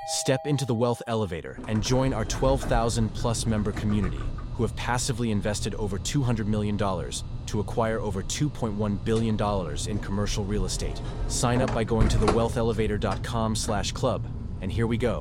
Step into the Wealth Elevator and join our 12,000 plus member community who have passively invested over $200 million to acquire over $2.1 billion in commercial real estate. Sign up by going to thewealthelevator.com/club. And here we go.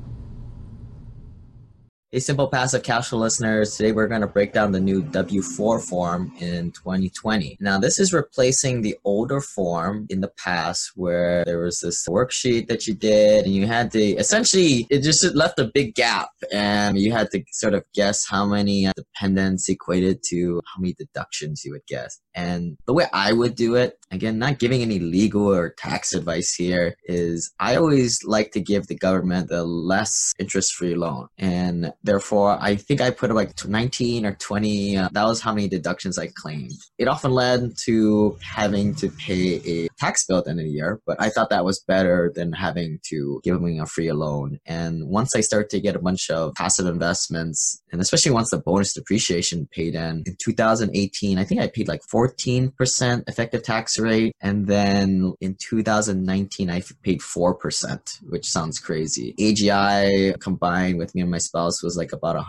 Hey, Simple Passive Cash Flow listeners. Today we're going to break down the new W-4 form in 2020. Now, this is replacing the older form in the past where there was this worksheet that you did and you had to, essentially, it just left a big gap and you had to sort of guess how many dependents equated to how many deductions you would guess. And the way I would do it, again, not giving any legal or tax advice here, is I always like to give the government the less interest-free loan. And therefore, I think I put like 19 or 20, that was how many deductions I claimed. It often led to having to pay a tax bill at the end of the year, but I thought that was better than having to give me a free loan. And once I started to get a bunch of passive investments, and especially once the bonus depreciation paid in 2018, I think I paid like 14% effective tax rate. And then in 2019, I paid 4%, which sounds crazy. AGI combined with me and my spouse was like about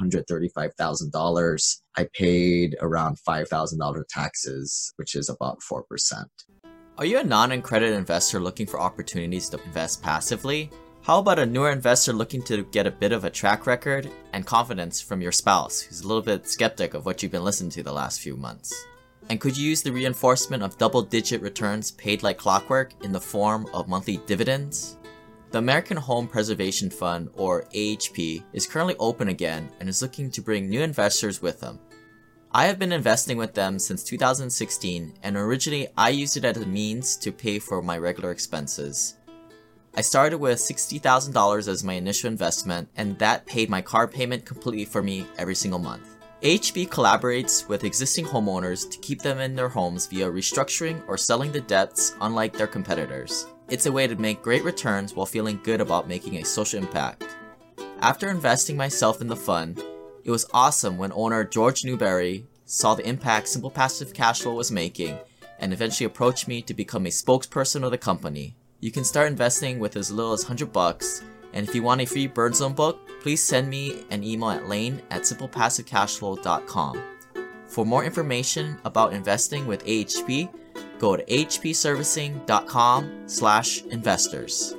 $135,000. I paid around $5,000 taxes, which is about 4%. Are you a non-accredited investor looking for opportunities to invest passively? How about a newer investor looking to get a bit of a track record and confidence from your spouse, who's a little bit skeptic of what you've been listening to the last few months? And could you use the reinforcement of double-digit returns paid like clockwork in the form of monthly dividends? The American Home Preservation Fund, or AHP, is currently open again and is looking to bring new investors with them. I have been investing with them since 2016, and originally I used it as a means to pay for my regular expenses. I started with $60,000 as my initial investment, and that paid my car payment completely for me every single month. AHP collaborates with existing homeowners to keep them in their homes via restructuring or selling the debts, unlike their competitors. It's a way to make great returns while feeling good about making a social impact. After investing myself in the fund, it was awesome when owner George Newberry saw the impact Simple Passive Cash Flow was making and eventually approached me to become a spokesperson of the company. You can start investing with as little as $100, and if you want a free Burn Zone book, please send me an email at lane@simplepassivecashflow.com. For more information about investing with AHP, go to hpservicing.com/investors.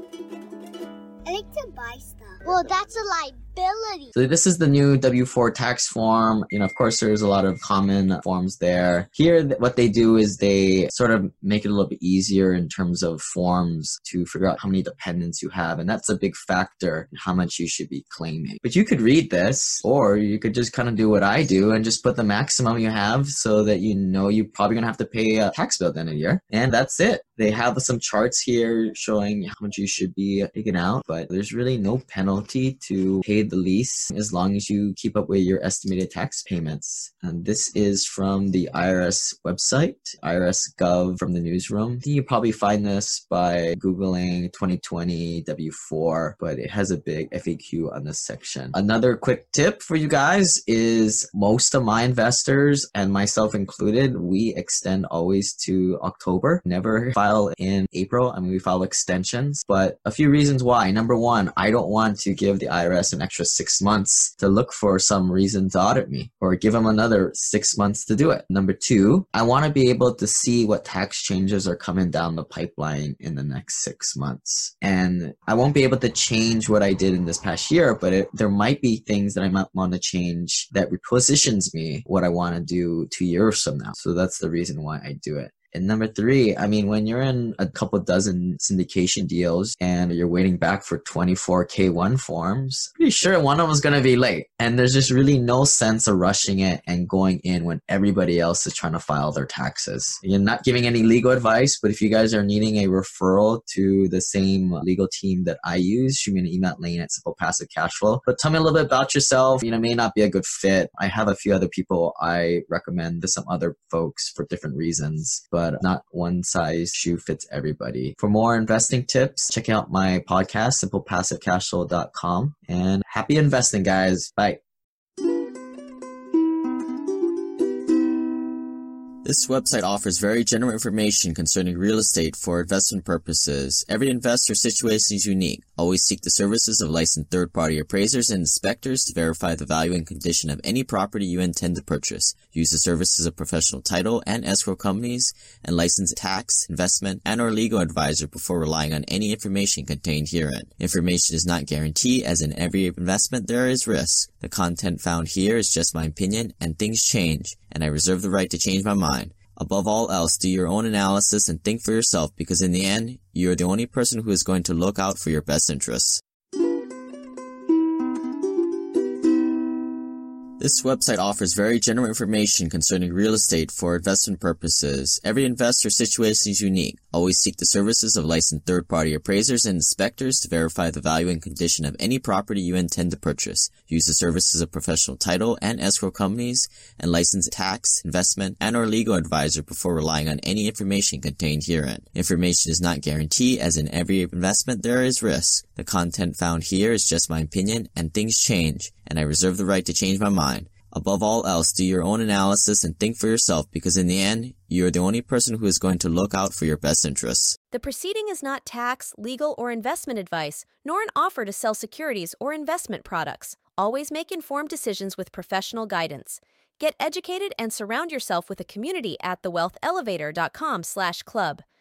I like to buy stuff. Well, that's a liability. So this is the new W-4 tax form. Of course, there's a lot of common forms there. Here, what they do is they sort of make it a little bit easier in terms of forms to figure out how many dependents you have. And that's a big factor in how much you should be claiming. But you could read this, or you could just kind of do what I do and just put the maximum you have so that you know you're probably going to have to pay a tax bill at the end of the year. And that's it. They have some charts here showing how much you should be taking out, but there's really no penalty to pay the lease as long as you keep up with your estimated tax payments. And this is from the IRS website, IRS.gov from the newsroom. I think you probably find this by Googling 2020 W-4, but it has a big FAQ on this section. Another quick tip for you guys is most of my investors, and myself included, we extend always to October. Never file in April. We file extensions, but a few reasons why. Number one, I don't want to give the IRS an extra 6 months to look for some reason to audit me or give them another 6 months to do it. Number two, I want to be able to see what tax changes are coming down the pipeline in the next 6 months. And I won't be able to change what I did in this past year, but there might be things that I might want to change that repositions me what I want to do 2 years from now. So that's the reason why I do it. And number three, when you're in a couple dozen syndication deals and you're waiting back for 24 K1 forms, pretty sure one of them is going to be late. And there's just really no sense of rushing it and going in when everybody else is trying to file their taxes. You're not giving any legal advice, but if you guys are needing a referral to the same legal team that I use, shoot me an email at lane@simplepassivecashflow. But tell me a little bit about yourself. May not be a good fit. I have a few other people I recommend to some other folks for different reasons, but not one size shoe fits everybody. For more investing tips, check out my podcast, simplepassivecashflow.com. And happy investing, guys. Bye. This website offers very general information concerning real estate for investment purposes. Every investor situation is unique. Always seek the services of licensed third-party appraisers and inspectors to verify the value and condition of any property you intend to purchase. Use the services of professional title and escrow companies and licensed tax, investment, and or legal advisor before relying on any information contained herein. Information is not guaranteed, as in every investment there is risk. The content found here is just my opinion, and things change, and I reserve the right to change my mind. Above all else, do your own analysis and think for yourself, because in the end, you are the only person who is going to look out for your best interests. This website offers very general information concerning real estate for investment purposes. Every investor situation is unique. Always seek the services of licensed third-party appraisers and inspectors to verify the value and condition of any property you intend to purchase. Use the services of professional title and escrow companies and licensed tax, investment, and or legal advisor before relying on any information contained herein. Information is not guaranteed, as in every investment there is risk. The content found here is just my opinion, and things change, and I reserve the right to change my mind. Above all else, do your own analysis and think for yourself, because in the end, you are the only person who is going to look out for your best interests. The proceeding is not tax, legal, or investment advice, nor an offer to sell securities or investment products. Always make informed decisions with professional guidance. Get educated and surround yourself with a community at thewealthelevator.com/club.